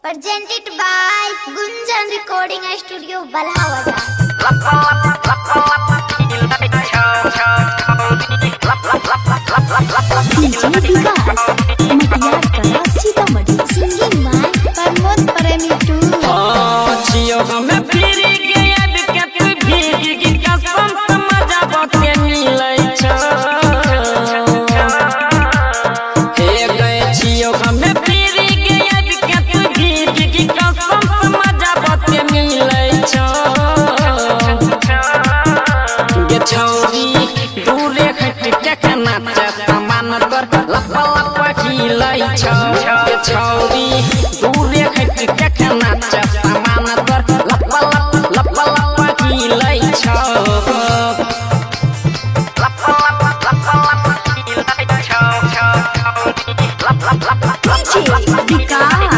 Presented by Gunjan Recording Studio, Balhawada. DJ Vikas, Matiar Kala Sitamarhi. Singing by Pramod Premi too. जियो हमें फिर गया दिक्कत भीग की कसम समझा बातें मिलै छ हे गए जियो हमें फिर गया दिक्कत भीग की कसम समझा बातें मिलै छ ये छौरी दूरे हट के नाच समान कर लप लप खिलै छ ये छौरी दूरे हट के नाच समान कर लप लप खिलै छ लप खिलै छ DJ Vikas,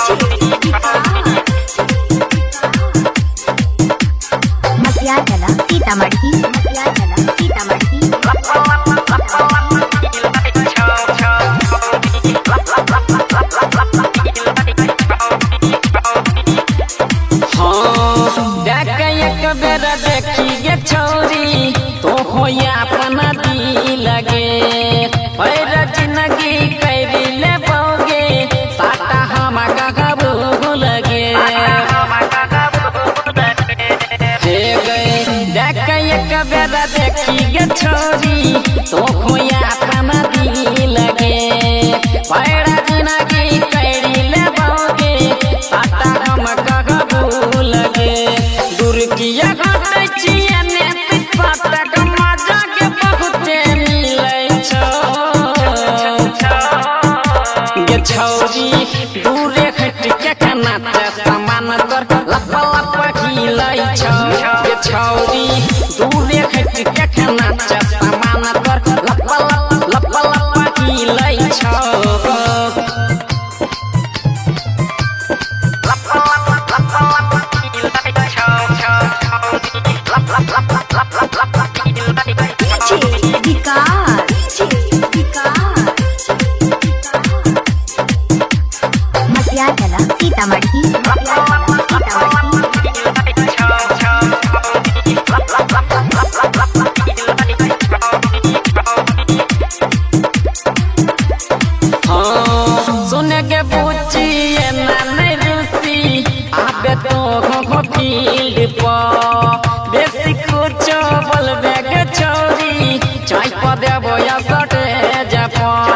Matiar Kala Sitamarhi. बेरा देखिए छौरी तो होया अपना दिल लगे पैर जिंदगी कर ले बोगे साटा हम गगबू लगे हे गए देख एक बेरा देखिए छौरी तो होया अपना दिल लगे पैर जिंदगी कर ले बोगे साटा हम गगबू लगे किया घाटे छिए ने पाटक मजा के बहुते मिलै छ ये छौरी दूरे हट के नाच समान कर लप खिलै छ ये छौरी दूरे हट के नाच समान कर लप खिलै छ DJ Vikas, Matiar Kala Sitamarhi. सुने के पूछिए ना नहीं रूसी आबे तो फील्ड पर बेसी कुछ बोलबे के छौरी चाय पर देबो या सटे जप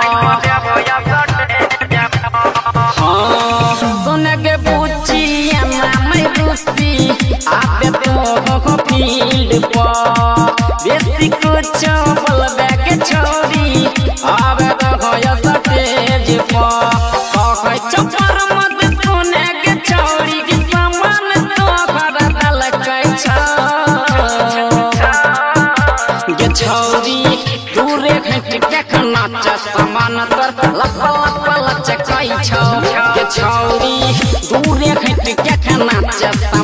सुने के पूछिए ना नहीं रूसी आबे तो फील्ड पर बेसी कुछ बोलबे के छौरी आबे तो या सटे जप कहै चपर मत सुने के छौरी के सामान तो खरा दलकै छ ये छौरी दूरे हट के नाच समान तर लप लचकै छ ये छौरी दूरे हट के नाच